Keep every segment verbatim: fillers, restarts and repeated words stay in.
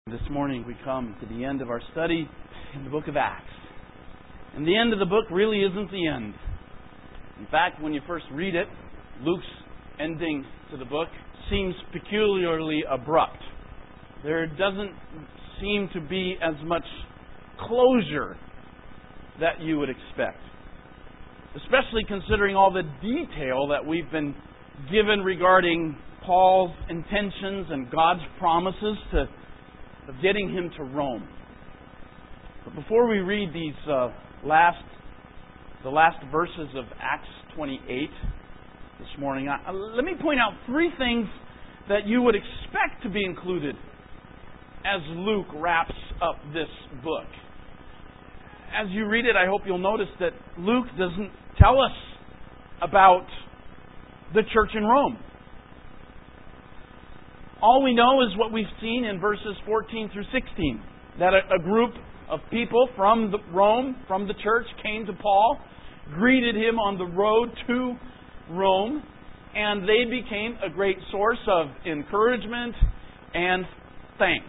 This morning we come to the end of our study in the book of Acts. And the end of the book really isn't the end. In fact, when you first read it, Luke's ending to the book seems peculiarly abrupt. There doesn't seem to be as much closure that you would expect. Especially considering all the detail that we've been given regarding Paul's intentions and God's promises to of getting him to Rome. But before we read these uh, last, the last verses of Acts twenty-eight this morning, I, let me point out three things that you would expect to be included as Luke wraps up this book. As you read it, I hope you'll notice that Luke doesn't tell us about the church in Rome. All we know is what we've seen in verses fourteen through sixteen. That a, a group of people from the Rome, from the church, came to Paul, greeted him on the road to Rome, and they became a great source of encouragement and thanks.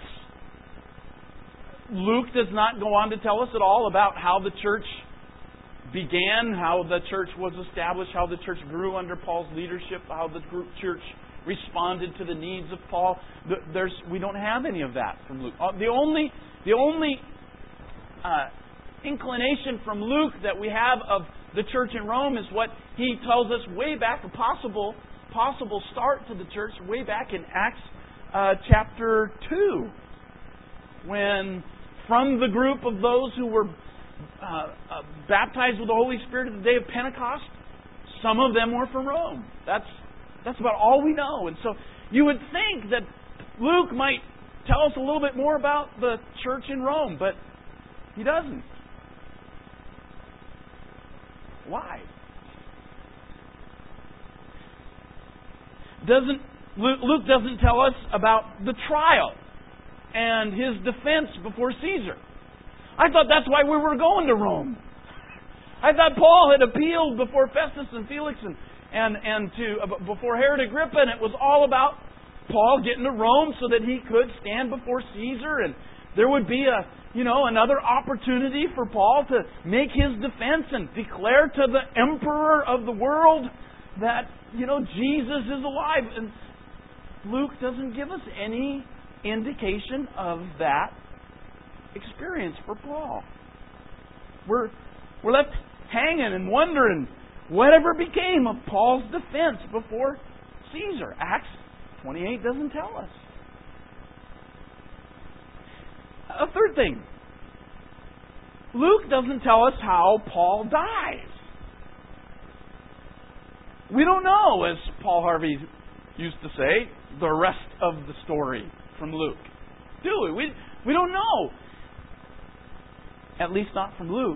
Luke does not go on to tell us at all about how the church began, how the church was established, how the church grew under Paul's leadership, how the group church responded to the needs of Paul. There's, we don't have any of that from Luke. The only, the only uh, inclination from Luke that we have of the church in Rome is what he tells us way back, a possible, possible start to the church way back in Acts uh, chapter two, when from the group of those who were uh, uh, baptized with the Holy Spirit at the day of Pentecost, some of them were from Rome. That's That's about all we know. And so you would think that Luke might tell us a little bit more about the church in Rome, but he doesn't. Why? Doesn't Luke, Luke doesn't tell us about the trial and his defense before Caesar. I thought that's why we were going to Rome. I thought Paul had appealed before Festus and Felix and And and to uh, before Herod Agrippa, and it was all about Paul getting to Rome so that he could stand before Caesar, and there would be a you know another opportunity for Paul to make his defense and declare to the emperor of the world that you know Jesus is alive. And Luke doesn't give us any indication of that experience for Paul. We're we're left hanging and wondering whatever became of Paul's defense before Caesar. Acts twenty-eight doesn't tell us. A third thing. Luke doesn't tell us how Paul dies. We don't know, as Paul Harvey used to say, the rest of the story from Luke. Do we? We, we don't know. At least not from Luke.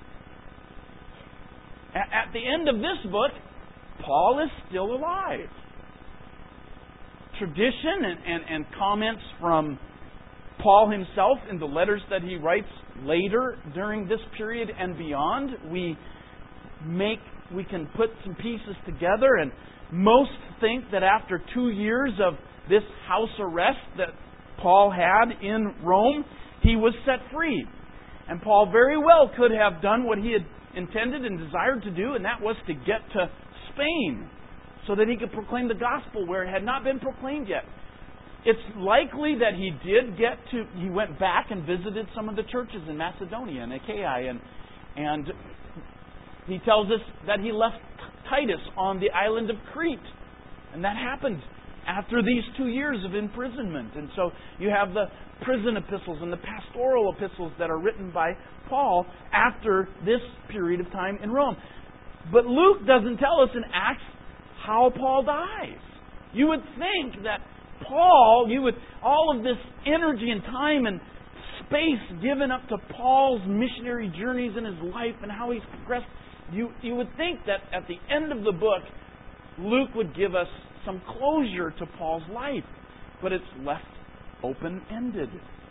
At the end of this book, Paul is still alive. Tradition and, and, and comments from Paul himself in the letters that he writes later during this period and beyond, we make we can put some pieces together, and most think that after two years of this house arrest that Paul had in Rome, he was set free. And Paul very well could have done what he had intended and desired to do, and that was to get to Spain so that he could proclaim the gospel where it had not been proclaimed yet. It's likely that he did get to, he went back and visited some of the churches in Macedonia and Achaia, and, and he tells us that he left Titus on the island of Crete. And that happened after these two years of imprisonment. And so you have the prison epistles and the pastoral epistles that are written by Paul after this period of time in Rome. But Luke doesn't tell us in Acts how Paul dies. You would think that Paul, you would all of this energy and time and space given up to Paul's missionary journeys in his life and how he's progressed, you, you would think that at the end of the book, Luke would give us some closure to Paul's life. But it's left open-ended.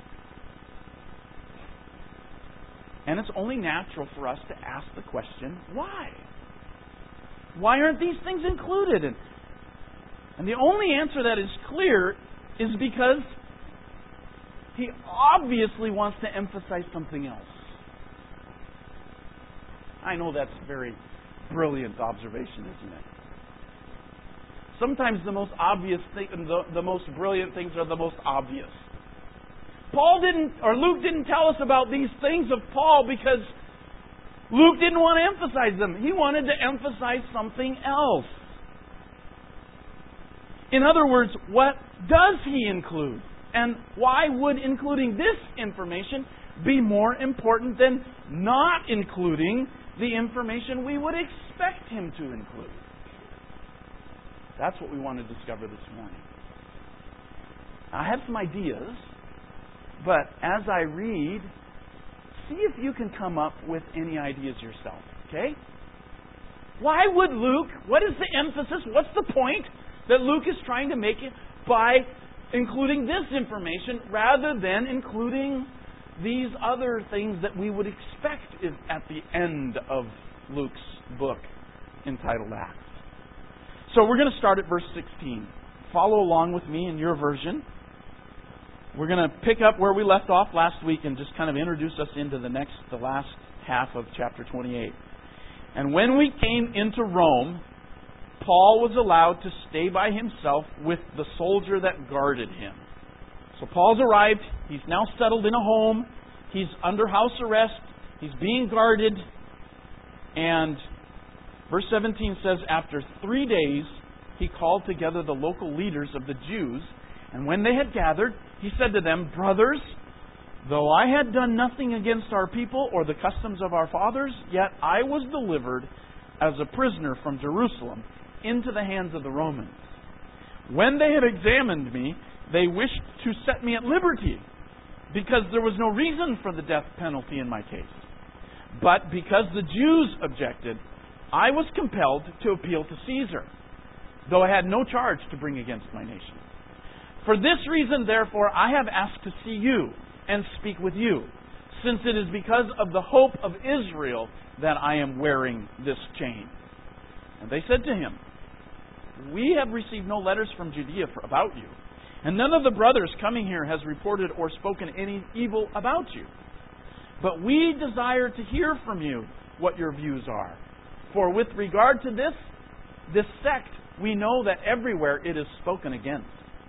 And it's only natural for us to ask the question, why? Why aren't these things included? And, and the only answer that is clear is because he obviously wants to emphasize something else. I know that's a very brilliant observation, isn't it? Sometimes the most obvious thing, the, the most brilliant things are the most obvious. Paul didn't, or Luke didn't tell us about these things of Paul because Luke didn't want to emphasize them. He wanted to emphasize something else. In other words, what does he include? And why would including this information be more important than not including the information we would expect him to include? That's what we want to discover this morning. I have some ideas, but as I read, see if you can come up with any ideas yourself, okay? Why would Luke, what is the emphasis, what's the point that Luke is trying to make it by including this information rather than including these other things that we would expect at the end of Luke's book entitled Acts? So we're going to start at verse sixteen. Follow along with me in your version. We're going to pick up where we left off last week and just kind of introduce us into the next, the last half of chapter twenty-eight. And when we came into Rome, Paul was allowed to stay by himself with the soldier that guarded him. So Paul's arrived. He's now settled in a home. He's under house arrest. He's being guarded. And verse seventeen says, after three days, he called together the local leaders of the Jews. And when they had gathered, he said to them, brothers, though I had done nothing against our people or the customs of our fathers, yet I was delivered as a prisoner from Jerusalem into the hands of the Romans. When they had examined me, they wished to set me at liberty, because there was no reason for the death penalty in my case. But because the Jews objected, I was compelled to appeal to Caesar, though I had no charge to bring against my nation. For this reason, therefore, I have asked to see you and speak with you, since it is because of the hope of Israel that I am wearing this chain. And they said to him, we have received no letters from Judea for, about you, and none of the brothers coming here has reported or spoken any evil about you. But we desire to hear from you what your views are. For with regard to this, this sect, we know that everywhere it is spoken against.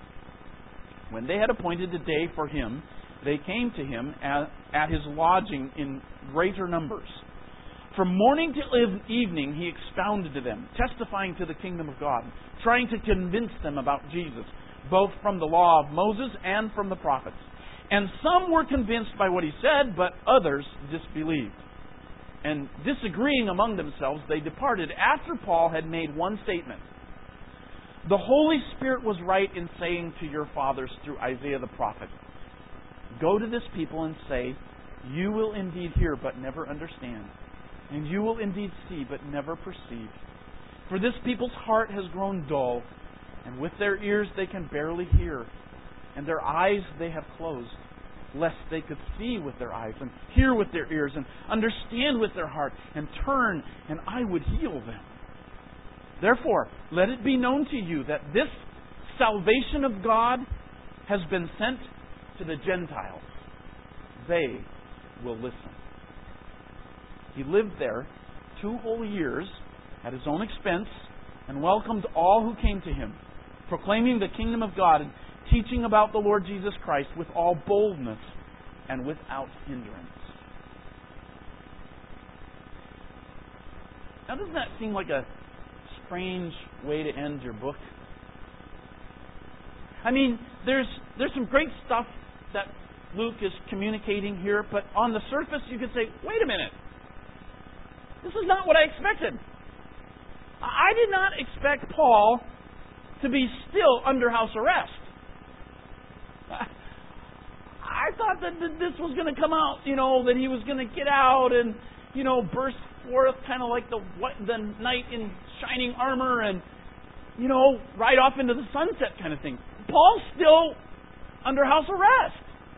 When they had appointed a day for him, they came to him at, at his lodging in greater numbers. From morning till evening he expounded to them, testifying to the kingdom of God, trying to convince them about Jesus, both from the law of Moses and from the prophets. And some were convinced by what he said, but others disbelieved. And disagreeing among themselves, they departed after Paul had made one statement. The Holy Spirit was right in saying to your fathers through Isaiah the prophet, go to this people and say, you will indeed hear but never understand, and you will indeed see but never perceive. For this people's heart has grown dull, and with their ears they can barely hear, and their eyes they have closed, lest they could see with their eyes, and hear with their ears, and understand with their heart, and turn, and I would heal them. Therefore, let it be known to you that this salvation of God has been sent to the Gentiles. They will listen. He lived there two whole years at his own expense and welcomed all who came to him, proclaiming the kingdom of God and teaching about the Lord Jesus Christ with all boldness and without hindrance. Now, doesn't that seem like a strange way to end your book? I mean, there's there's some great stuff that Luke is communicating here, but on the surface you could say, wait a minute, this is not what I expected. I did not expect Paul to be still under house arrest. I thought that this was going to come out, you know, that he was going to get out and, you know, burst forth kind of like the the knight in shining armor and, you know, ride off into the sunset kind of thing. Paul's still under house arrest.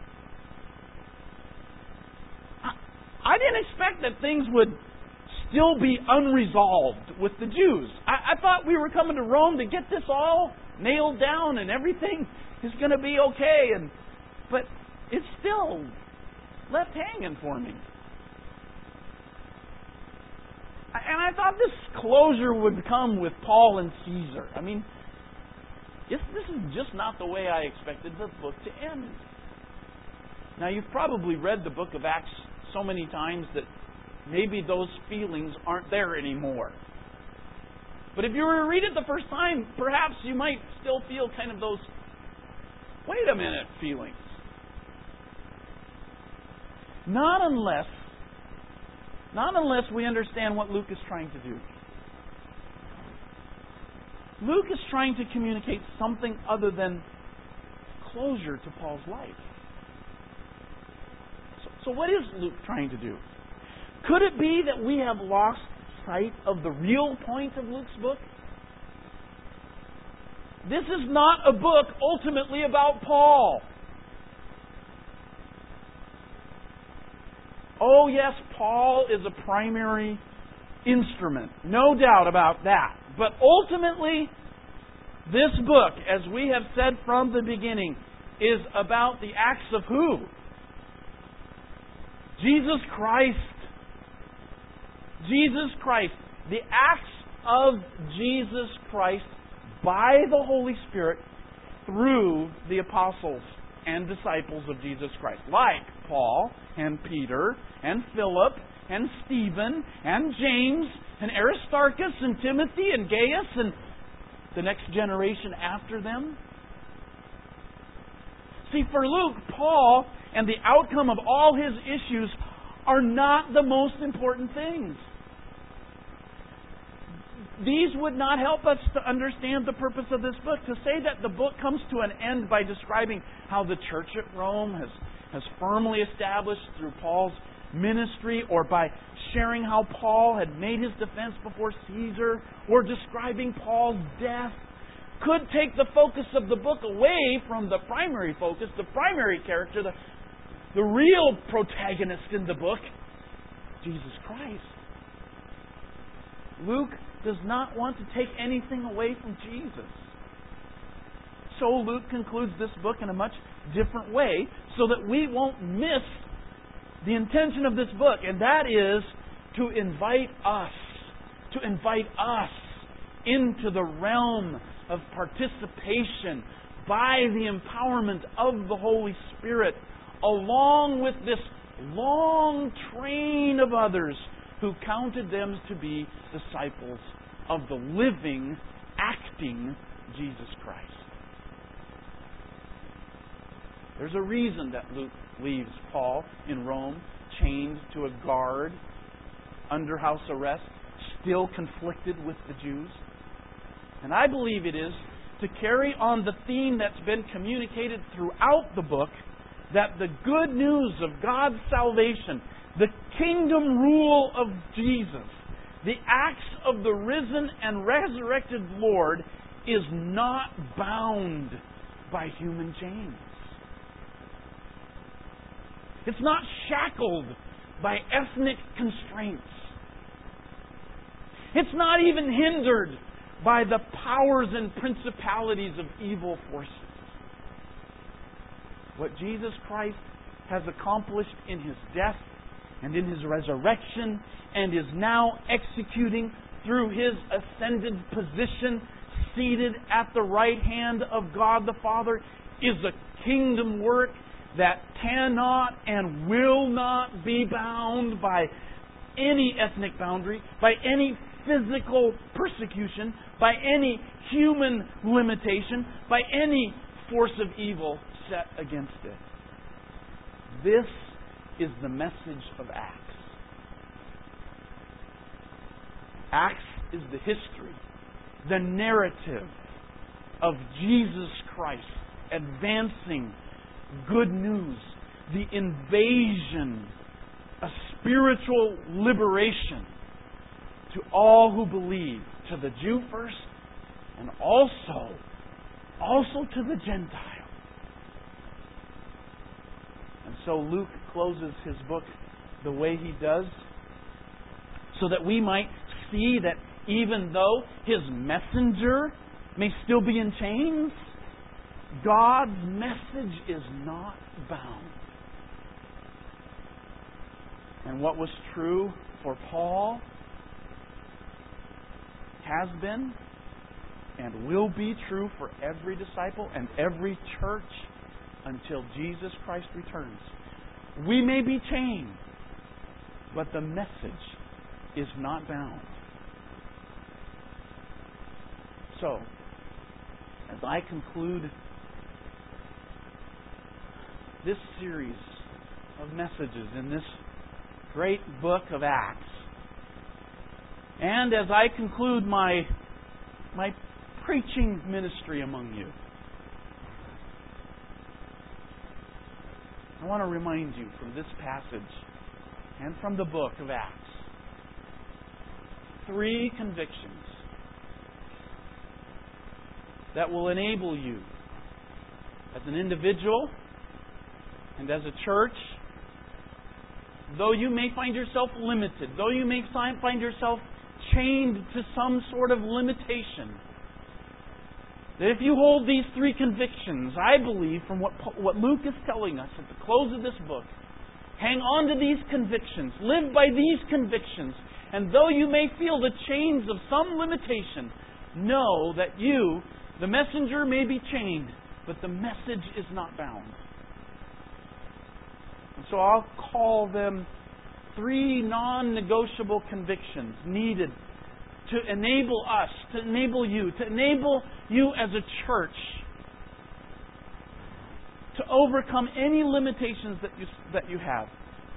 I, I didn't expect that things would still be unresolved with the Jews. I, I thought we were coming to Rome to get this all nailed down and everything is going to be okay. And but it's still left hanging for me. And I thought this closure would come with Paul and Caesar. I mean, this, this is just not the way I expected the book to end. Now, you've probably read the book of Acts so many times that maybe those feelings aren't there anymore. But if you were to read it the first time, perhaps you might still feel kind of those, wait a minute, feelings. Not unless, not unless we understand what Luke is trying to do. Luke is trying to communicate something other than closure to Paul's life. So, so what is Luke trying to do? Could it be that we have lost sight of the real point of Luke's book? This is not a book ultimately about Paul. Oh yes, Paul is a primary instrument. No doubt about that. But ultimately, this book, as we have said from the beginning, is about the acts of who? Jesus Christ. Jesus Christ. The acts of Jesus Christ by the Holy Spirit through the apostles and disciples of Jesus Christ. Like Paul and Peter and Philip and Stephen and James and Aristarchus and Timothy and Gaius and the next generation after them. See, for Luke, Paul and the outcome of all his issues are not the most important things. These would not help us to understand the purpose of this book. To say that the book comes to an end by describing how the church at Rome has, has firmly established through Paul's ministry, or by sharing how Paul had made his defense before Caesar, or describing Paul's death, could take the focus of the book away from the primary focus, the primary character, the, the real protagonist in the book, Jesus Christ. Luke does not want to take anything away from Jesus. So Luke concludes this book in a much different way so that we won't miss the intention of this book, and that is to invite us, to invite us into the realm of participation by the empowerment of the Holy Spirit, along with this long train of others who counted them to be disciples of the living, acting Jesus Christ. There's a reason that Luke leaves Paul in Rome, chained to a guard, under house arrest, still conflicted with the Jews. And I believe it is to carry on the theme that's been communicated throughout the book, that the good news of God's salvation, the kingdom rule of Jesus, the acts of the risen and resurrected Lord, is not bound by human chains. It's not shackled by ethnic constraints. It's not even hindered by the powers and principalities of evil forces. What Jesus Christ has accomplished in His death and in His resurrection, and is now executing through His ascended position, seated at the right hand of God the Father, is a kingdom work that cannot and will not be bound by any ethnic boundary, by any physical persecution, by any human limitation, by any force of evil set against it. This is the message of Acts. Acts is the history, the narrative of Jesus Christ advancing good news, the invasion, a spiritual liberation to all who believe, to the Jew first, and also, also to the Gentile. And so Luke closes his book the way he does, so that we might see that even though his messenger may still be in chains, God's message is not bound. And what was true for Paul has been and will be true for every disciple and every church until Jesus Christ returns. We may be chained, but the message is not bound. So, as I conclude this series of messages in this great book of Acts, and as I conclude my my preaching ministry among you, I want to remind you from this passage and from the book of Acts, three convictions that will enable you as an individual and as a church, though you may find yourself limited, though you may find yourself chained to some sort of limitation, that if you hold these three convictions, I believe from what, what Luke is telling us at the close of this book, hang on to these convictions, live by these convictions, and though you may feel the chains of some limitation, know that you, the messenger, may be chained, but the message is not bound. And so I'll call them three non-negotiable convictions needed to enable us, to enable you, to enable you as a church to overcome any limitations that you, that you have.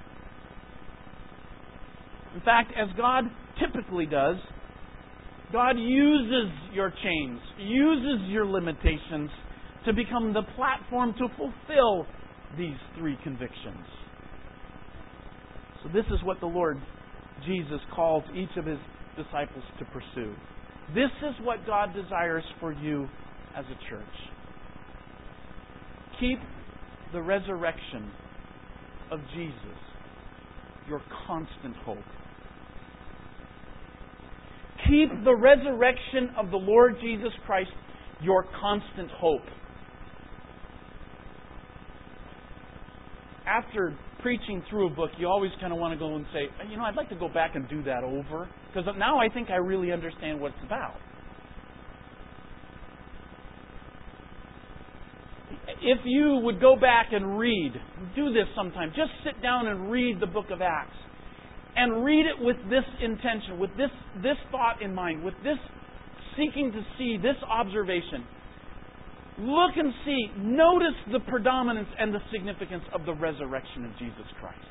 In fact, as God typically does, God uses your chains, uses your limitations to become the platform to fulfill these three convictions. So this is what the Lord Jesus calls each of His disciples to pursue. This is what God desires for you as a church. Keep the resurrection of Jesus your constant hope. Keep the resurrection of the Lord Jesus Christ your constant hope. After preaching through a book, you always kind of want to go and say, you know, I'd like to go back and do that over, because now I think I really understand what it's about. If you would go back and read, do this sometime, just sit down and read the book of Acts, and read it with this intention, with this, this thought in mind, with this seeking to see, this observation. Look and see, notice the predominance and the significance of the resurrection of Jesus Christ.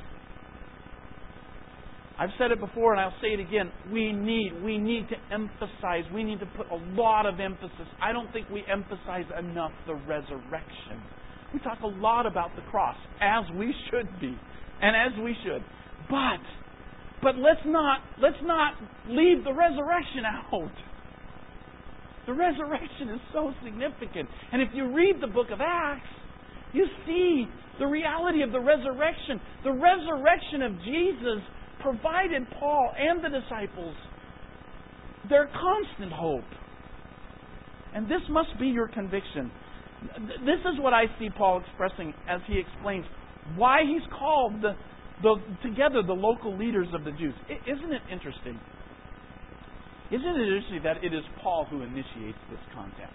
I've said it before and I'll say it again. We need, we need to emphasize, we need to put a lot of emphasis. I don't think we emphasize enough the resurrection. We talk a lot about the cross, as we should be, and as we should. But, but let's not, let's not leave the resurrection out. The resurrection is so significant. And if you read the book of Acts, you see the reality of the resurrection. The resurrection of Jesus provided Paul and the disciples their constant hope. And this must be your conviction. This is what I see Paul expressing as he explains why he's called the, the, together the local leaders of the Jews. Isn't it interesting? Isn't it interesting that it is Paul who initiates this contact?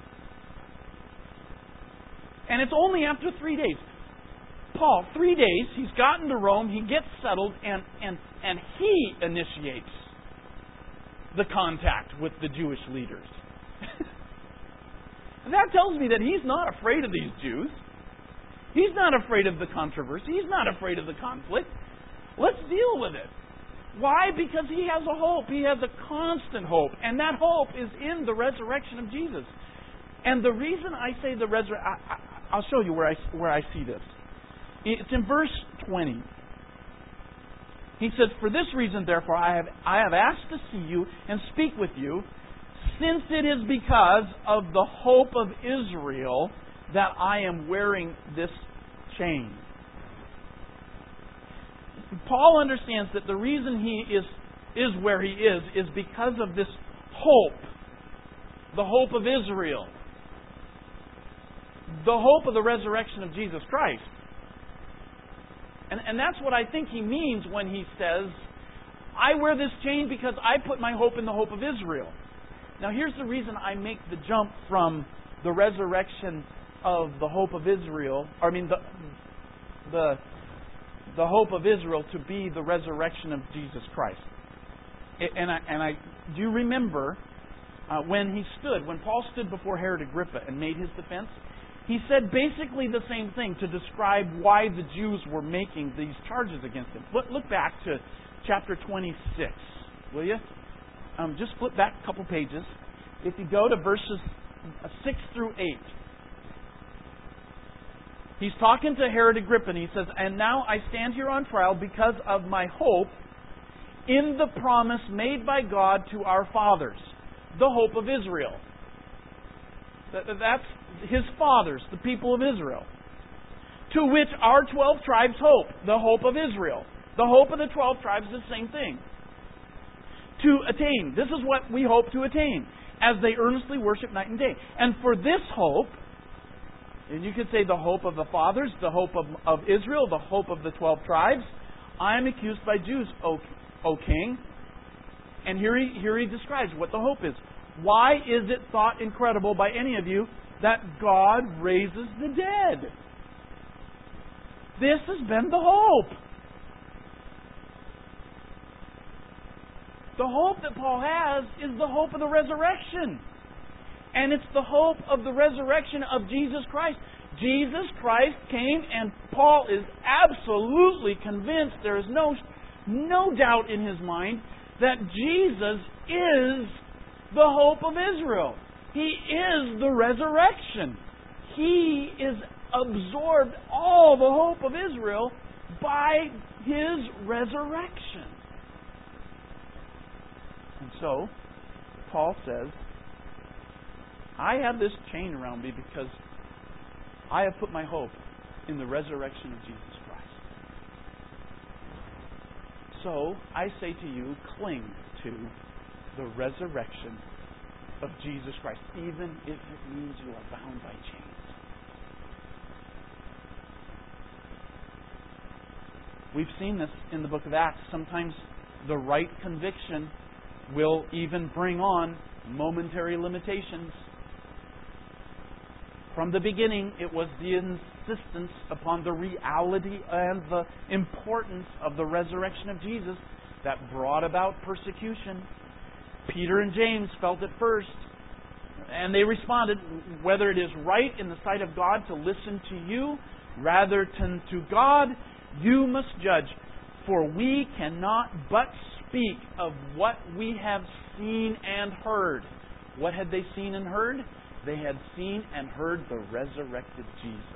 And it's only after three days. Paul, three days, he's gotten to Rome, he gets settled, and, and, and he initiates the contact with the Jewish leaders. And that tells me that he's not afraid of these Jews. He's not afraid of the controversy. He's not afraid of the conflict. Let's deal with it. Why? Because he has a hope. He has a constant hope. And that hope is in the resurrection of Jesus. And the reason I say the resurrection, I'll show you where I, where I see this. It's in verse twenty. He says, "For this reason, therefore, I have, I have asked to see you and speak with you, since it is because of the hope of Israel that I am wearing this chain." Paul understands that the reason he is, is where he is is because of this hope, the hope of Israel. the hope of the resurrection of Jesus Christ. And, and that's what I think he means when he says, I wear this chain because I put my hope in the hope of Israel. Now here's the reason I make the jump from the resurrection of the hope of Israel, or I mean the the the hope of Israel to be the resurrection of Jesus Christ. And I, and I do you remember uh, when he stood, when Paul stood before Herod Agrippa and made his defense? He said basically the same thing to describe why the Jews were making these charges against him. Look, look back to chapter twenty-six, will you? Um, just flip back a couple pages. If you go to verses six through eight. He's talking to Herod Agrippa and he says, and now I stand here on trial because of my hope in the promise made by God to our fathers, the hope of Israel. That's his fathers, the people of Israel. To which our twelve tribes hope, the hope of Israel. The hope of the twelve tribes is the same thing. To attain. This is what we hope to attain, as they earnestly worship night and day. And for this hope, and you could say the hope of the fathers, the hope of, of Israel, the hope of the twelve tribes, I am accused by Jews, O, o king. And here he, here he describes what the hope is. Why is it thought incredible by any of you that God raises the dead? This has been the hope. The hope that Paul has is the hope of the resurrection. And it's the hope of the resurrection of Jesus Christ. Jesus Christ came, and Paul is absolutely convinced, there is no, no doubt in his mind, that Jesus is the hope of Israel. He is the resurrection. He is absorbed all the hope of Israel by His resurrection. And so, Paul says, I have this chain around me because I have put my hope in the resurrection of Jesus Christ. So, I say to you, cling to the resurrection of Jesus Christ, even if it means you are bound by chains. We've seen this in the book of Acts. Sometimes the right conviction will even bring on momentary limitations. From the beginning, it was the insistence upon the reality and the importance of the resurrection of Jesus that brought about persecution. Peter and James felt it first, and they responded, whether it is right in the sight of God to listen to you rather than to God, you must judge. For we cannot but speak of what we have seen and heard. What had they seen and heard? They had seen and heard the resurrected Jesus.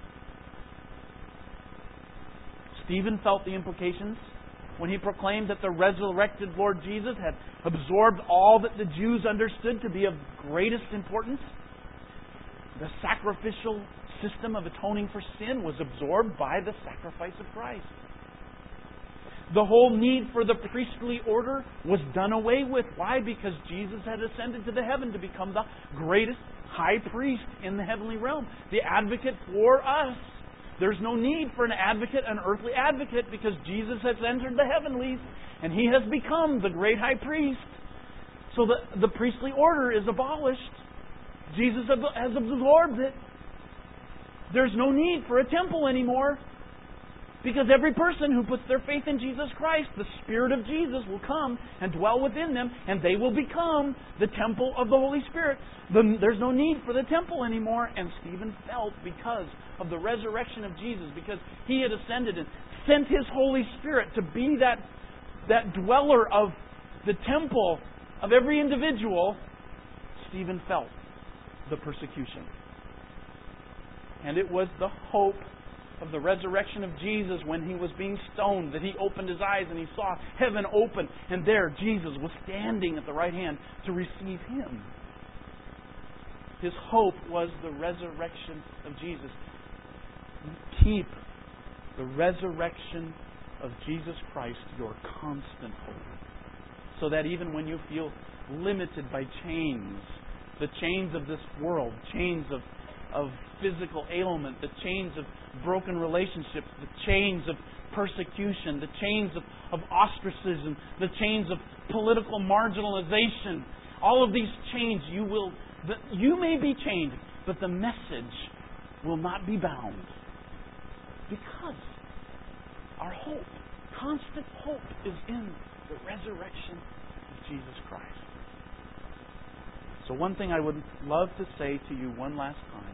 Stephen felt the implications when he proclaimed that the resurrected Lord Jesus had absorbed all that the Jews understood to be of greatest importance. The sacrificial system of atoning for sin was absorbed by the sacrifice of Christ. The whole need for the priestly order was done away with. Why? Because Jesus had ascended to the heaven to become the greatest high priest in the heavenly realm, the advocate for us. There's no need for an advocate, an earthly advocate, because Jesus has entered the heavenlies and He has become the great high priest. So the, the priestly order is abolished. Jesus has absorbed it. There's no need for a temple anymore, because every person who puts their faith in Jesus Christ, the Spirit of Jesus will come and dwell within them, and they will become the temple of the Holy Spirit. The, there's no need for the temple anymore. And Stephen felt, because of the resurrection of Jesus, because He had ascended and sent His Holy Spirit to be that, that dweller of the temple of every individual, Stephen felt the persecution. And it was the hope of the resurrection of Jesus when He was being stoned that he opened his eyes and he saw heaven open, and there Jesus was standing at the right hand to receive him. His hope was the resurrection of Jesus. Keep the resurrection of Jesus Christ your constant hope, so that even when you feel limited by chains, the chains of this world, chains of of physical ailment, the chains of broken relationships, the chains of persecution, the chains of, of ostracism, the chains of political marginalization. All of these chains, you will, the, you may be chained, but the message will not be bound. Because our hope, constant hope, is in the resurrection of Jesus Christ. So one thing I would love to say to you one last time.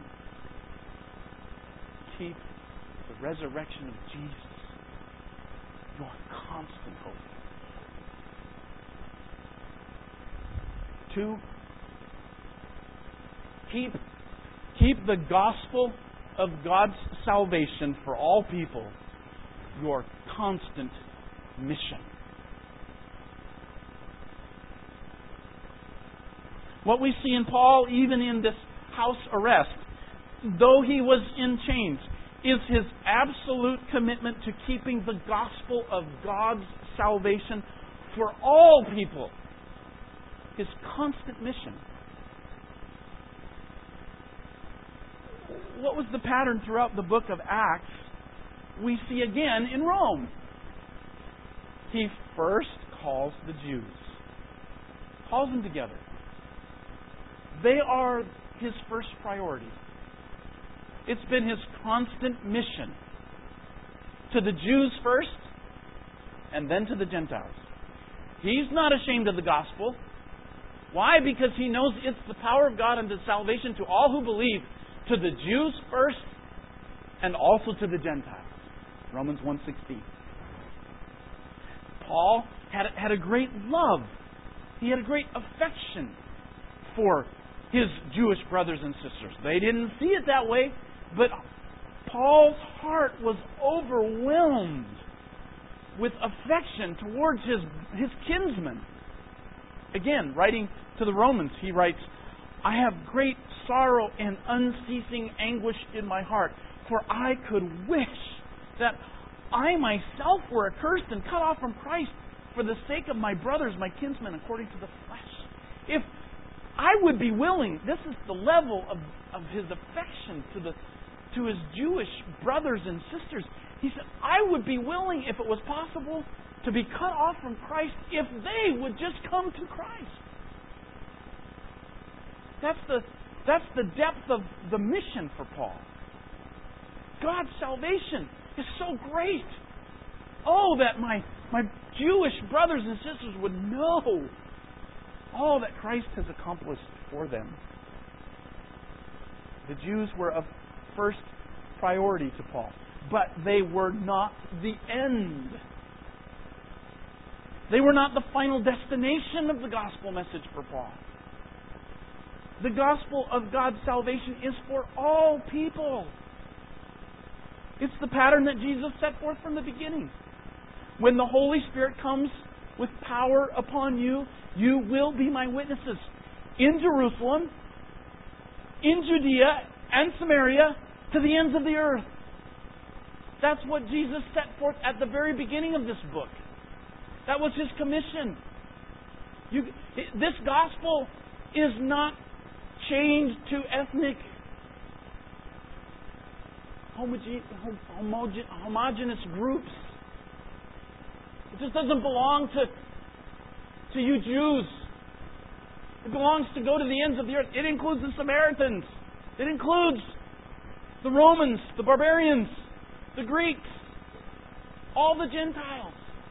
Keep the resurrection of Jesus your constant hope. Two, keep, keep the gospel of God's salvation for all people your constant mission. What we see in Paul, even in this house arrest, though he was in chains, is his absolute commitment to keeping the gospel of God's salvation for all people. His constant mission. What was the pattern throughout the book of Acts? We see again in Rome. He first calls the Jews. Calls them together. They are his first priority. It's been his constant mission. To the Jews first, and then to the Gentiles. He's not ashamed of the gospel. Why? Because he knows it's the power of God unto salvation to all who believe. To the Jews first, and also to the Gentiles. Romans one sixteen. Paul had, had a great love. He had a great affection for his Jewish brothers and sisters. They didn't see it that way, but Paul's heart was overwhelmed with affection towards his, his kinsmen. Again, writing to the Romans, he writes, I have great sorrow and unceasing anguish in my heart, for I could wish that I myself were accursed and cut off from Christ for the sake of my brothers, my kinsmen, according to the flesh. If I would be willing, this is the level of, of his affection to the to his Jewish brothers and sisters. He said, I would be willing, if it was possible, to be cut off from Christ if they would just come to Christ. That's the that's the depth of the mission for Paul. God's salvation is so great. Oh, that my, my Jewish brothers and sisters would know all that Christ has accomplished for them. The Jews were of first priority to Paul, but they were not the end. They were not the final destination of the gospel message for Paul. The gospel of God's salvation is for all people. It's the pattern that Jesus set forth from the beginning. When the Holy Spirit comes with power upon you, you will be my witnesses in Jerusalem, in Judea and Samaria, to the ends of the earth. That's what Jesus set forth at the very beginning of this book. That was His commission. You, this gospel is not chained to ethnic homoge- homoge- homogeneous groups. It just doesn't belong to, to you Jews. It belongs to go to the ends of the earth. It includes the Samaritans. It includes the Romans, the barbarians, the Greeks, all the Gentiles.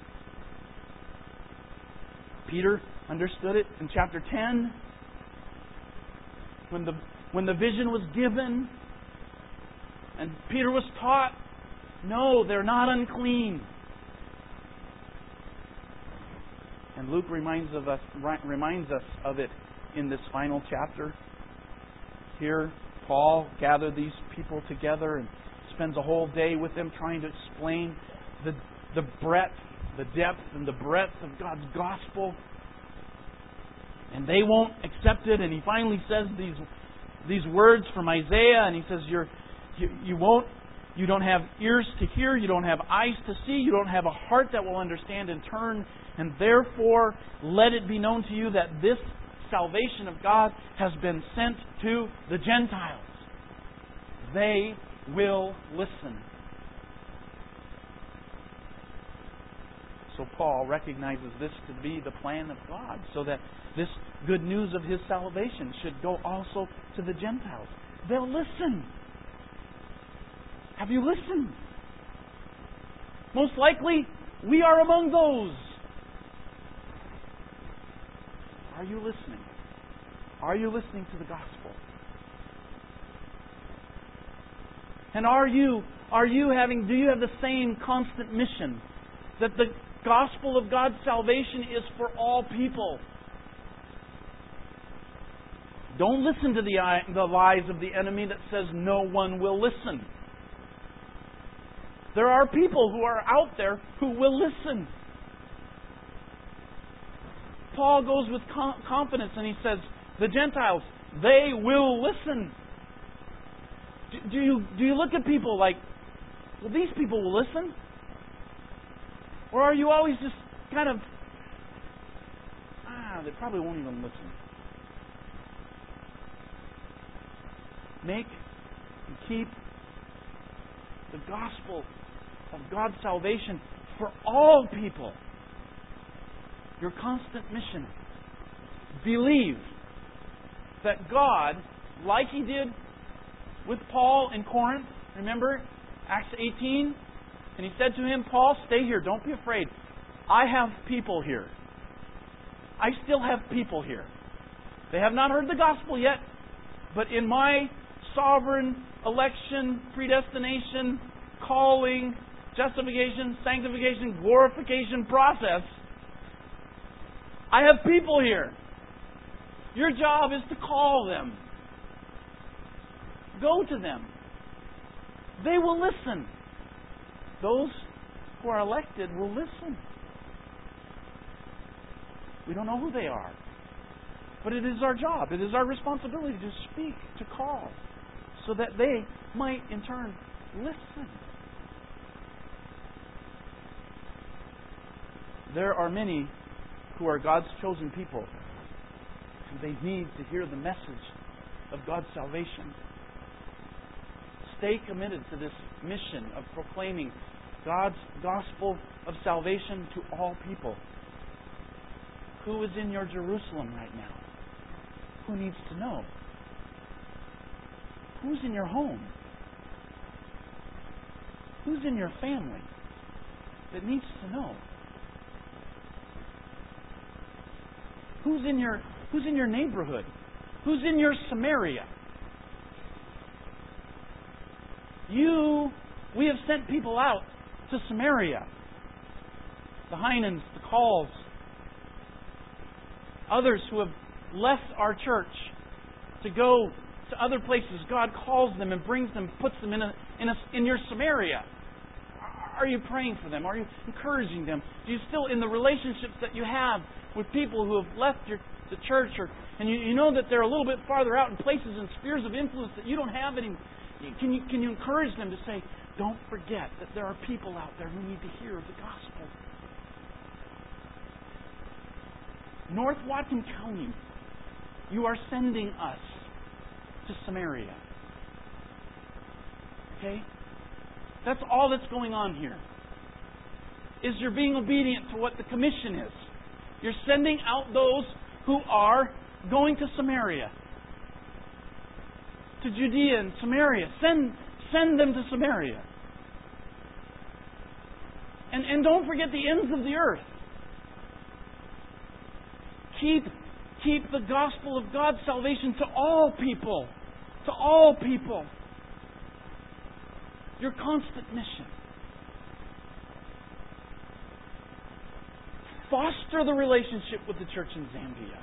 Peter understood it in chapter ten. When the, when the vision was given and Peter was taught, no, they're not unclean. And Luke reminds of us reminds us of it in this final chapter. Here, Paul gathered these people together and spends a whole day with them trying to explain the, the breadth, the depth, and the breadth of God's gospel. And they won't accept it. And he finally says these these words from Isaiah, and he says, "You're you, you won't you don't have ears to hear, you don't have eyes to see, you don't have a heart that will understand and turn, and therefore let it be known to you that this salvation of God has been sent to the Gentiles." they will listen. So Paul recognizes this to be the plan of God, so that this good news of His salvation should go also to the Gentiles. They'll listen. Have you listened? Most likely, we are among those. Are you listening? Are you listening to the gospel? And are you, are you having, do you have the same constant mission that the gospel of God's salvation is for all people? Don't listen to the, the lies of the enemy that says no one will listen. There are people who are out there who will listen. Paul goes with confidence and he says, the Gentiles, they will listen. Do, do you do you look at people like, well, these people will listen? Or are you always just kind of, ah, they probably won't even listen? Make and keep the gospel of God's salvation for all people your constant mission. Believe that God, like He did with Paul in Corinth, remember Acts eighteen? And He said to him, Paul, stay here, don't be afraid. I have people here. I still have people here. They have not heard the gospel yet, but in my sovereign election, predestination, calling, justification, sanctification, glorification process, I have people here. Your job is to call them. Go to them. They will listen. Those who are elected will listen. We don't know who they are. But it is our job, it is our responsibility to speak, to call, so that they might in turn listen. There are many who are God's chosen people, and they need to hear the message of God's salvation. Stay committed to this mission of proclaiming God's gospel of salvation to all people. Who is in your Jerusalem right now? Who needs to know? Who's in your home? Who's in your family that needs to know? Who's in your Who's in your neighborhood? Who's in your Samaria? You, we have sent people out to Samaria. The Heinens, the Calls, others who have left our church to go to other places. God calls them and brings them, puts them in a, in a, in your Samaria. Are you praying for them? Are you encouraging them? Do you still, in the relationships that you have with people who have left your the church, or and you, you know that they're a little bit farther out in places and spheres of influence that you don't have any, can you can you encourage them to say, don't forget that there are people out there who need to hear the gospel? North Whatcom County, you are sending us to Samaria. Okay? That's all that's going on here. Is you're being obedient to what the commission is. You're sending out those who are going to Samaria. To Judea and Samaria. Send, send them to Samaria. And, and don't forget the ends of the earth. Keep, keep the gospel of God's salvation to all people. To all people. Your constant mission. Foster the relationship with the church in Zambia.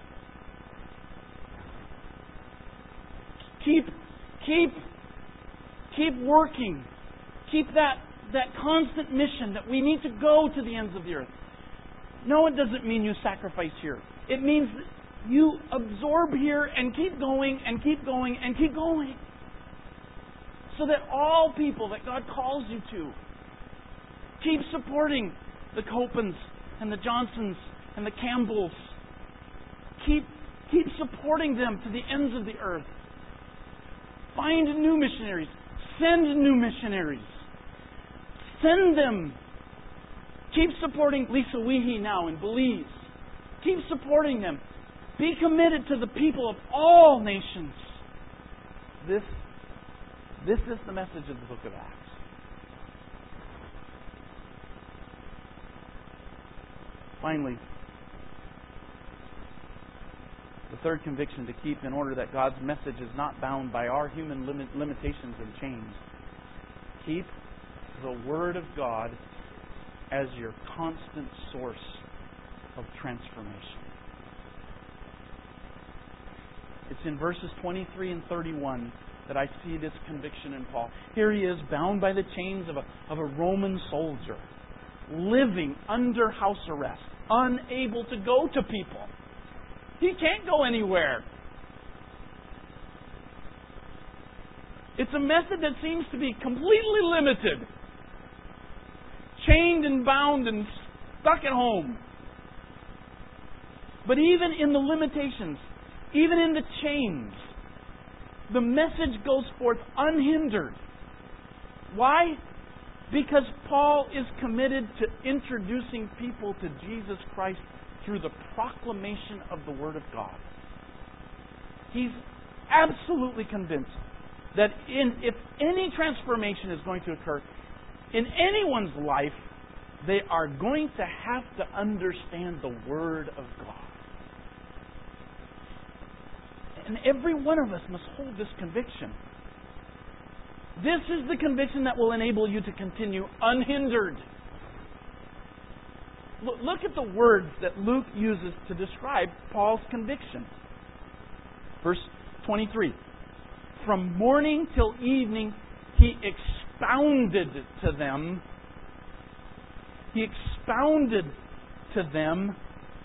Keep, keep, keep working. Keep that, that constant mission that we need to go to the ends of the earth. No, it doesn't mean you sacrifice here. It means that you absorb here and keep going and keep going and keep going. So that all people that God calls you to, keep supporting the Copans and the Johnsons and the Campbells. Keep, keep supporting them to the ends of the earth. Find new missionaries. Send new missionaries. Send them. Keep supporting Lisa Weehee now in Belize. Keep supporting them. Be committed to the people of all nations. This, this is the message of the book of Acts. Finally, the third conviction to keep in order that God's message is not bound by our human limit, limitations and chains. Keep the Word of God as your constant source of transformation. It's in verses twenty-three and thirty-one that I see this conviction in Paul. Here he is, bound by the chains of a, of a Roman soldier, living under house arrest, unable to go to people. He can't go anywhere. It's a method that seems to be completely limited. Chained and bound and stuck at home. But even in the limitations, even in the chains, the message goes forth unhindered. Why? Because Paul is committed to introducing people to Jesus Christ through the proclamation of the Word of God. He's absolutely convinced that in, if any transformation is going to occur in anyone's life, they are going to have to understand the Word of God. And every one of us must hold this conviction. This is the conviction that will enable you to continue unhindered. Look at the words that Luke uses to describe Paul's conviction. Verse twenty-three. From morning till evening, he expounded to them. He expounded to them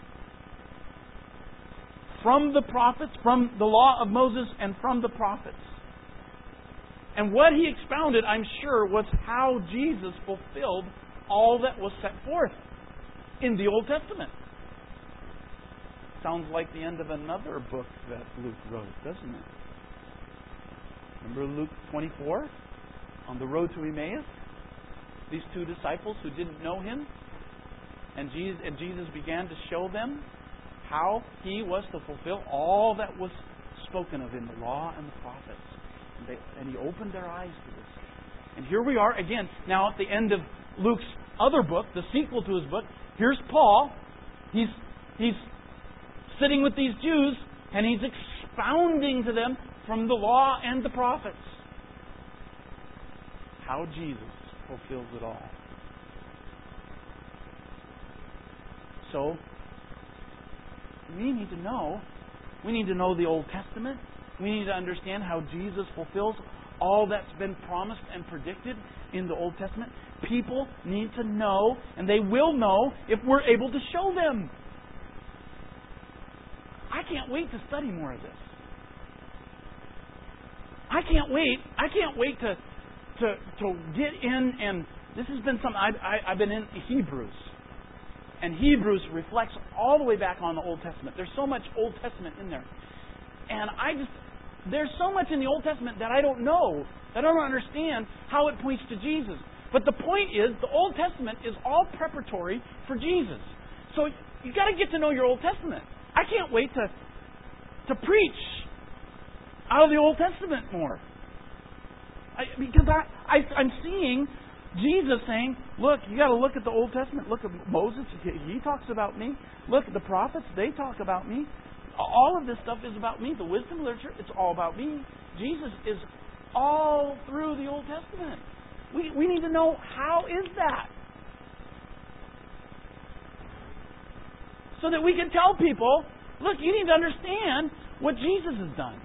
from the prophets, from the law of Moses, and from the prophets. And what he expounded, I'm sure, was how Jesus fulfilled all that was set forth in the Old Testament. Sounds like the end of another book that Luke wrote, doesn't it? Remember Luke twenty-four? On the road to Emmaus? These two disciples who didn't know Him. And Jesus, and Jesus began to show them how He was to fulfill all that was spoken of in the law and the prophets. And, they, and He opened their eyes to this. And here we are again, now at the end of Luke's other book, the sequel to his book. Here's Paul. He's, he's sitting with these Jews, and he's expounding to them from the law and the prophets how Jesus fulfills it all. So, we need to know. We need to know the Old Testament. We need to understand how Jesus fulfills all that's been promised and predicted in the Old Testament. People need to know, and they will know if we're able to show them. I can't wait to study more of this. I can't wait. I can't wait to to to get in, and this has been something I've, I, I've been in Hebrews. And Hebrews reflects all the way back on the Old Testament. There's so much Old Testament in there. And I just, there's so much in the Old Testament that I don't know, that I don't understand how it points to Jesus. But the point is, the Old Testament is all preparatory for Jesus. So you've got to get to know your Old Testament. I can't wait to to preach out of the Old Testament more. I, because I, I, I'm seeing Jesus saying, look, you got to look at the Old Testament. Look at Moses. He, he talks about me. Look at the prophets. They talk about me. All of this stuff is about me. The wisdom literature, it's all about me. Jesus is all through the Old Testament. We, we need to know, how is that? So that we can tell people, look, you need to understand what Jesus has done.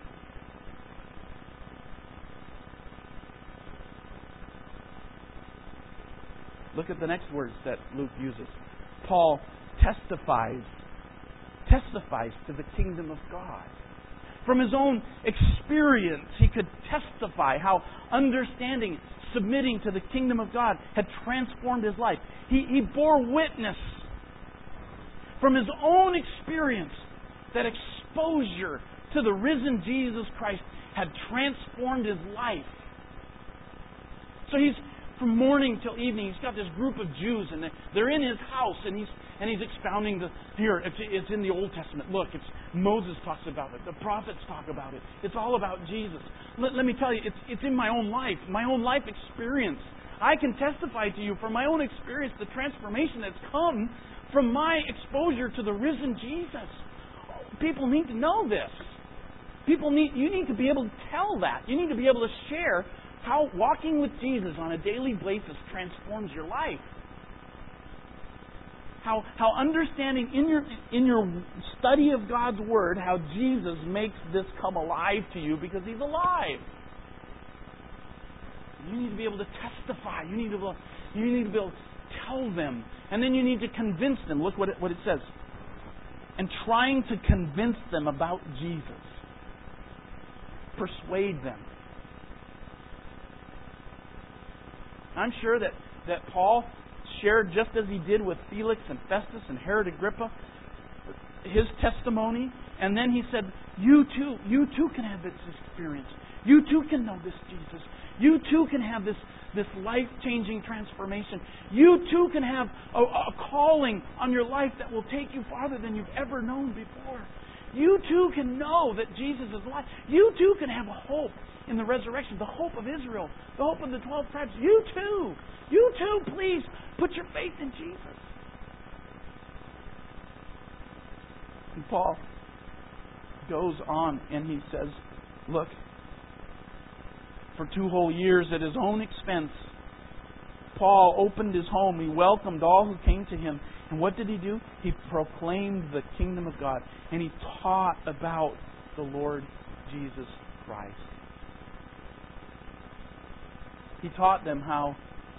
Look at the next words that Luke uses. Paul testifies, testifies to the kingdom of God. From his own experience, he could testify how understanding, submitting to the kingdom of God had transformed his life. He, he bore witness from his own experience that exposure to the risen Jesus Christ had transformed his life. So he's, from morning till evening, he's got this group of Jews, and they're in his house, and he's and he's expounding the, here, it's, it's in the Old Testament. Look, it's Moses talks about it. The prophets talk about it. It's all about Jesus. Let, let me tell you, it's, it's in my own life, my own life experience. I can testify to you from my own experience the transformation that's come from my exposure to the risen Jesus. People need to know this. People need, you need to be able to tell that. You need to be able to share how walking with Jesus on a daily basis transforms your life. How, how understanding in your, in your study of God's Word, how Jesus makes this come alive to you because He's alive. You need to be able to testify. You need to be able, you need to be able to tell them. And then you need to convince them. Look what it, what it says. And trying to convince them about Jesus. Persuade them. I'm sure that, that Paul shared, just as he did with Felix and Festus and Herod Agrippa, his testimony. And then he said, you too, you too can have this experience. You too can know this Jesus. You too can have this, this life-changing transformation. You too can have a, a calling on your life that will take you farther than you've ever known before. You too can know that Jesus is alive. You too can have a hope in the resurrection, the hope of Israel, the hope of the twelve tribes. You too, you too, please put your faith in Jesus. And Paul goes on and he says, look, for two whole years at his own expense, Paul opened his home. He welcomed all who came to him. And what did he do? He proclaimed the kingdom of God. And he taught about the Lord Jesus Christ. He taught them how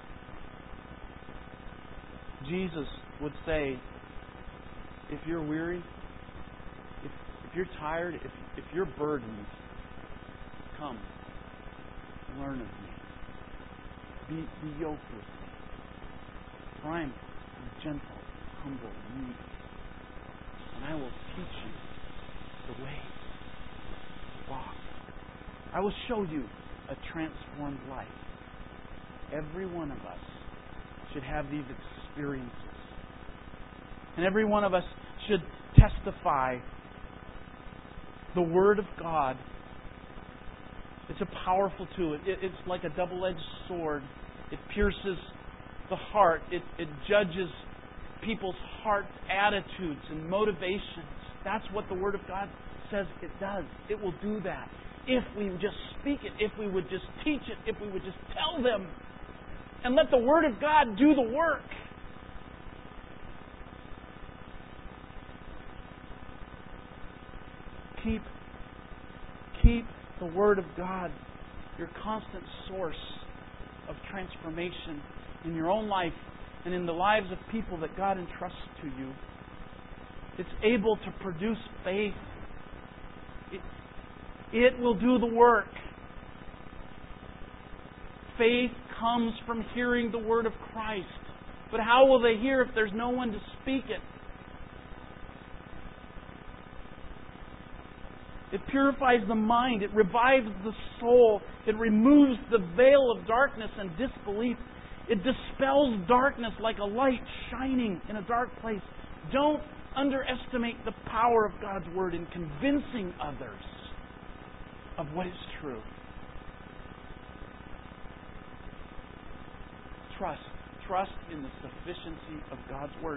Jesus would say, if you're weary, if, if you're tired, if, if you're burdened, come. Learn of me. Be, be yoked with me. For I am gentle, humble, and meek. And I will teach you the way to walk. I will show you a transformed life. Every one of us should have these experiences. And every one of us should testify the Word of God. It's a powerful tool. It, it's like a double-edged sword. It pierces the heart. It, it judges people's heart attitudes and motivations. That's what the Word of God says it does. It will do that. If we would just speak it, if we would just teach it, if we would just tell them, and let the Word of God do the work. Keep, keep the Word of God your constant source of transformation in your own life and in the lives of people that God entrusts to you. It's able to produce faith. It, it will do the work. Faith comes from hearing the Word of Christ. But how will they hear if there's no one to speak it? It purifies the mind. It revives the soul. It removes the veil of darkness and disbelief. It dispels darkness like a light shining in a dark place. Don't underestimate the power of God's Word in convincing others of what is true. Trust. Trust in the sufficiency of God's Word.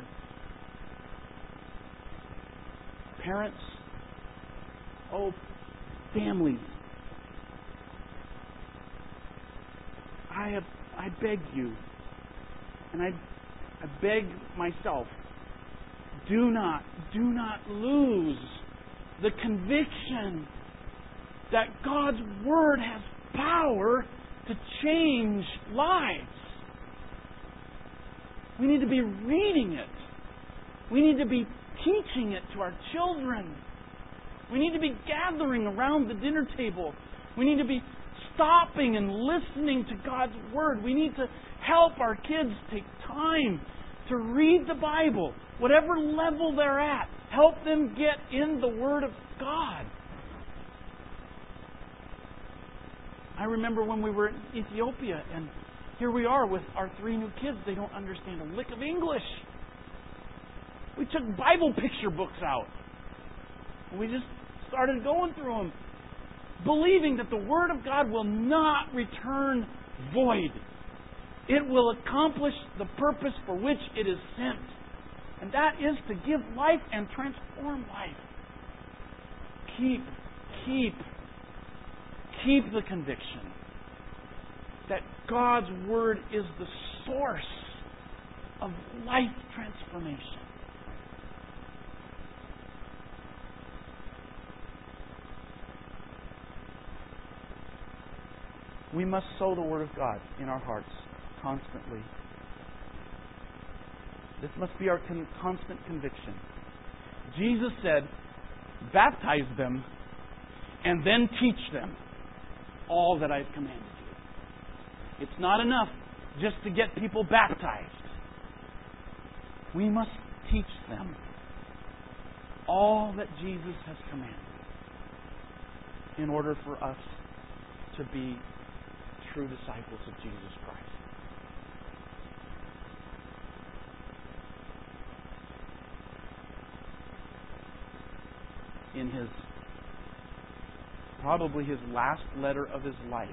Parents, oh, families, I have, I beg you, and I, I beg myself, do not, do not lose the conviction that God's Word has power to change lives. We need to be reading it. We need to be teaching it to our children. We need to be gathering around the dinner table. We need to be stopping and listening to God's Word. We need to help our kids take time to read the Bible, whatever level they're at. Help them get in the Word of God. I remember when we were in Ethiopia and here we are with our three new kids. They don't understand a lick of English. We took Bible picture books out. And we just started going through them, believing that the Word of God will not return void. It will accomplish the purpose for which it is sent. And that is to give life and transform life. Keep, keep, keep the conviction that God's Word is the source of life transformation. We must sow the Word of God in our hearts constantly. This must be our con- constant conviction. Jesus said, baptize them and then teach them all that I've commanded you. It's not enough just to get people baptized. We must teach them all that Jesus has commanded in order for us to be true disciples of Jesus Christ. In his, probably his last letter of his life,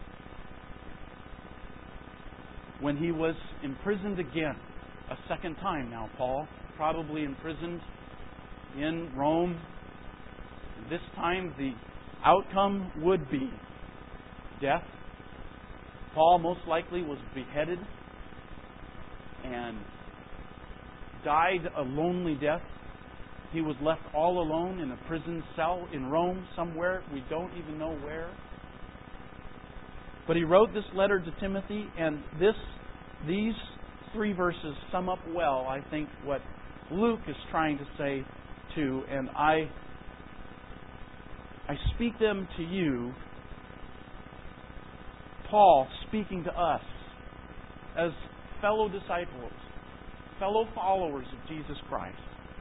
when he was imprisoned again, a second time now, Paul, probably imprisoned in Rome. This time the outcome would be death. Paul most likely was beheaded and died a lonely death. He was left all alone in a prison cell in Rome somewhere. We don't even know where. But he wrote this letter to Timothy, and this, these three verses sum up well, I think, what Luke is trying to say too. And I, I speak them to you, Paul speaking to us as fellow disciples, fellow followers of Jesus Christ.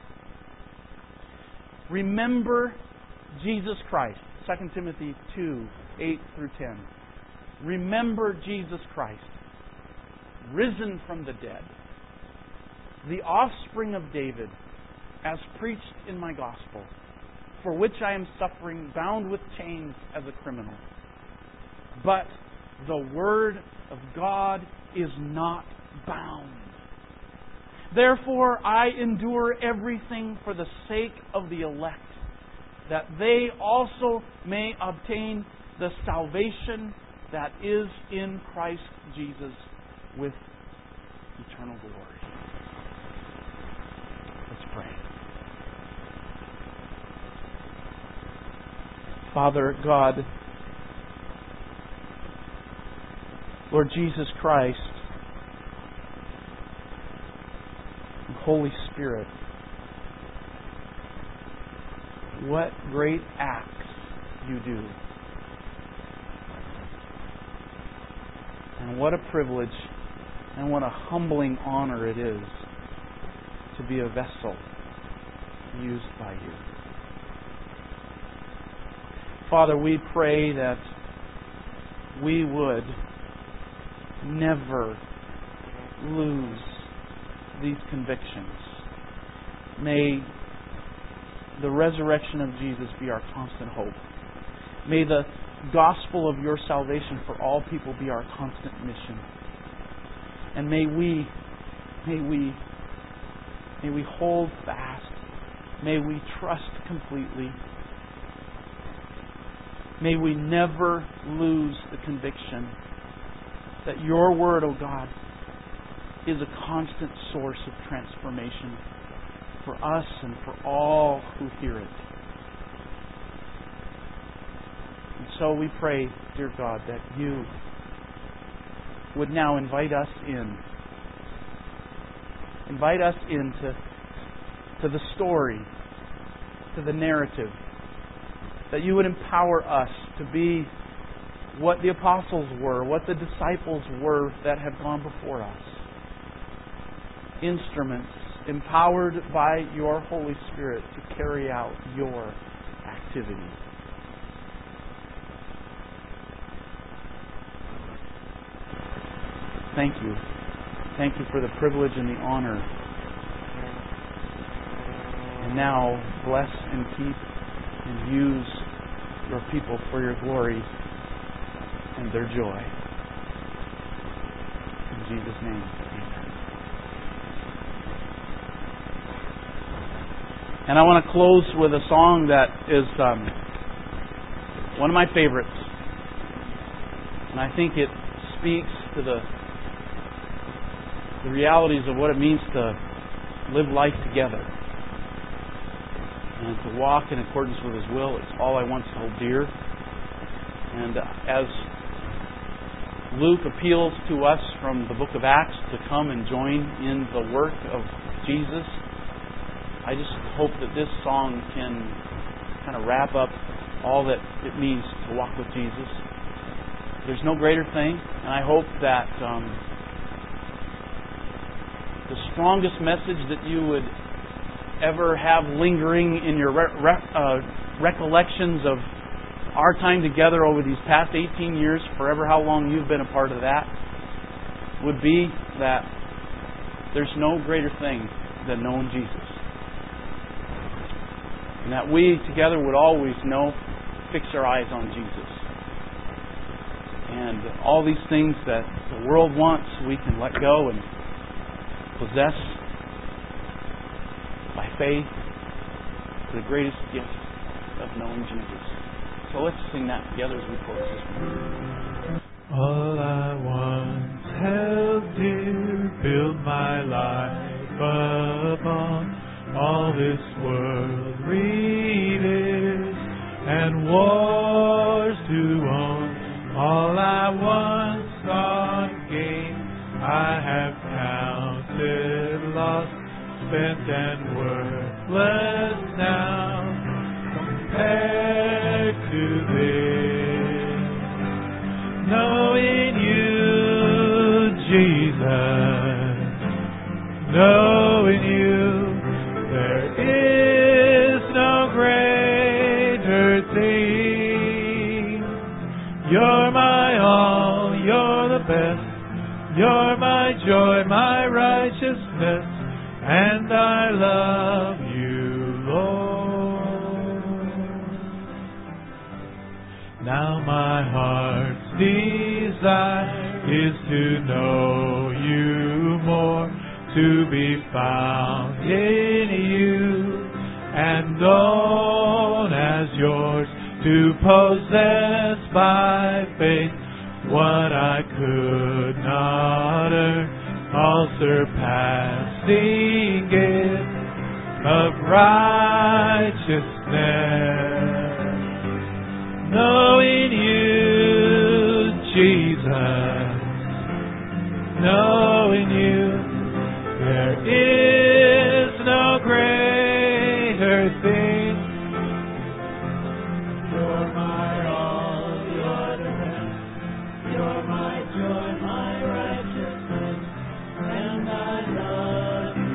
Remember Jesus Christ. Second Timothy two, eight through ten. Remember Jesus Christ, risen from the dead, the offspring of David, as preached in my gospel, for which I am suffering, bound with chains as a criminal. But the word of God is not bound. Therefore, I endure everything for the sake of the elect, that they also may obtain the salvation that is in Christ Jesus with eternal glory. Let's pray. Father God, Lord Jesus Christ, Holy Spirit, what great acts you do. And what a privilege and what a humbling honor it is to be a vessel used by you. Father, we pray that we would never lose these convictions. May the resurrection of Jesus be our constant hope. May the gospel of your salvation for all people be our constant mission. And may we, may we, may we hold fast. May we trust completely. May we never lose the conviction that your word, O God, is a constant source of transformation for us and for all who hear it. And so we pray, dear God, that you would now invite us in. Invite us into to the story, to the narrative. That you would empower us to be what the apostles were, what the disciples were that have gone before us. Instruments empowered by your Holy Spirit to carry out your activity. thank you. Thank you for the privilege and the honor. And now, bless and keep and use your people for your glory and their joy. In Jesus' name, amen. And I want to close with a song that is um, one of my favorites. And I think it speaks to the the realities of what it means to live life together and to walk in accordance with His will. It's all I once held dear. And as Luke appeals to us from the book of Acts to come and join in the work of Jesus, I just hope that this song can kind of wrap up all that it means to walk with Jesus. There's no greater thing, and I hope that um, the strongest message that you would ever have lingering in your re- re- uh, recollections of our time together over these past eighteen years, forever how long you've been a part of that, would be that there's no greater thing than knowing Jesus. And that we together would always know, fix our eyes on Jesus. And all these things that the world wants, we can let go and possess by faith the greatest gift of knowing Jesus. So let's sing that together as we close this morning. All I once held dear, build my life upon all this world reaches and wars to own. All I once thought gain, I have counted lost, spent and worthless now, compared to this. Knowing you, Jesus, knowing you, there is no greater thing. You're my all, you're the best. You're my joy, my righteousness, and I love you, Lord. Now my heart's desire is to know you more, to be found in you, and known as yours, to possess by faith what I could not earn, all surpassing gift of righteousness. Knowing you, Jesus, knowing you, there is no greater thing. You're my all, you're the best. You're my joy, my righteousness, and I love you,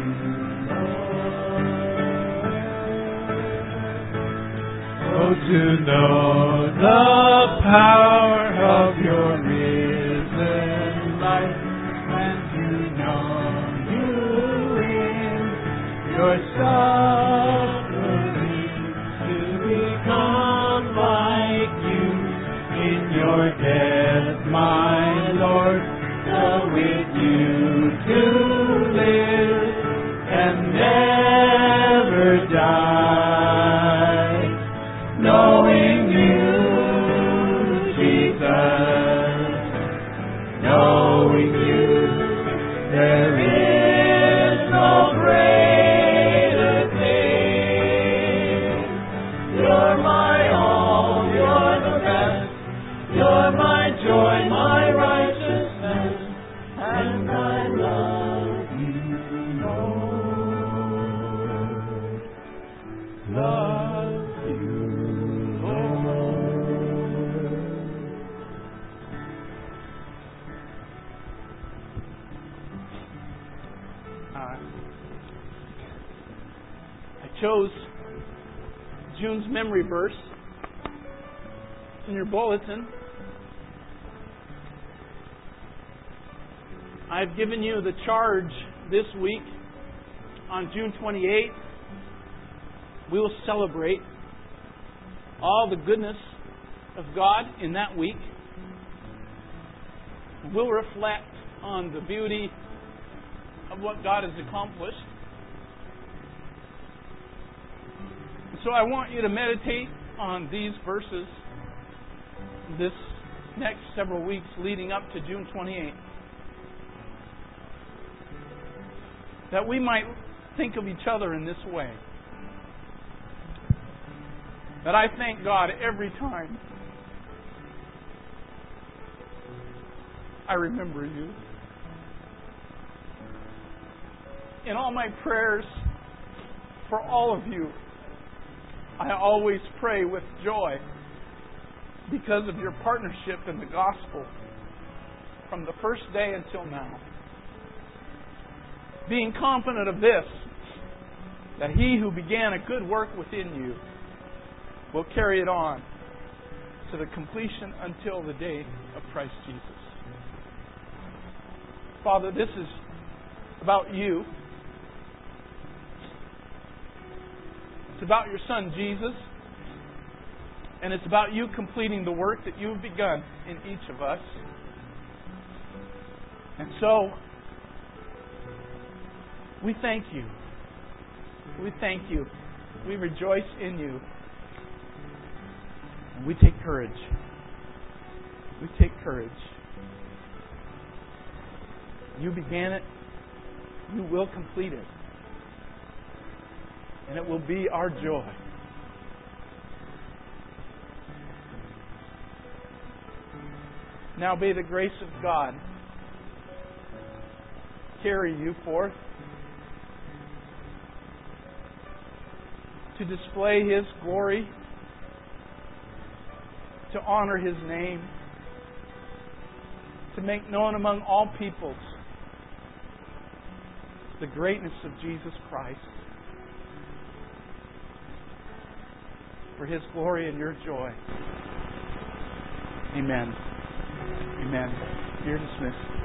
Lord. Oh, to know the power of your risen life, and to know you in your suffering, to become like you in your death, my Lord, so with you to live and never die. Knowing you, Jesus, knowing you, there is no greater thing. You're my all, you're the best. You're my joy, my righteousness, and I love you, Lord. Love you, Lord. Uh, I chose June's memory verse in your bulletin. I've given you the charge this week. On June twenty-eighth, we will celebrate all the goodness of God in that week. We'll reflect on the beauty of what God has accomplished. So I want you to meditate on these verses this next several weeks leading up to June twenty-eighth. That we might think of each other in this way. That I thank God every time I remember you. In all my prayers for all of you, I always pray with joy because of your partnership in the gospel from the first day until now. Being confident of this, that He who began a good work within you will carry it on to the completion until the day of Christ Jesus. Father, this is about you. It's about your Son, Jesus. And it's about you completing the work that you've begun in each of us. And so, we thank you. We thank you. We rejoice in you. And we take courage. We take courage. You began it. You will complete it. And it will be our joy. Now may the grace of God carry you forth to display His glory, to honor His name, to make known among all peoples the greatness of Jesus Christ, for His glory and your joy. Amen. Amen. You're dismissed.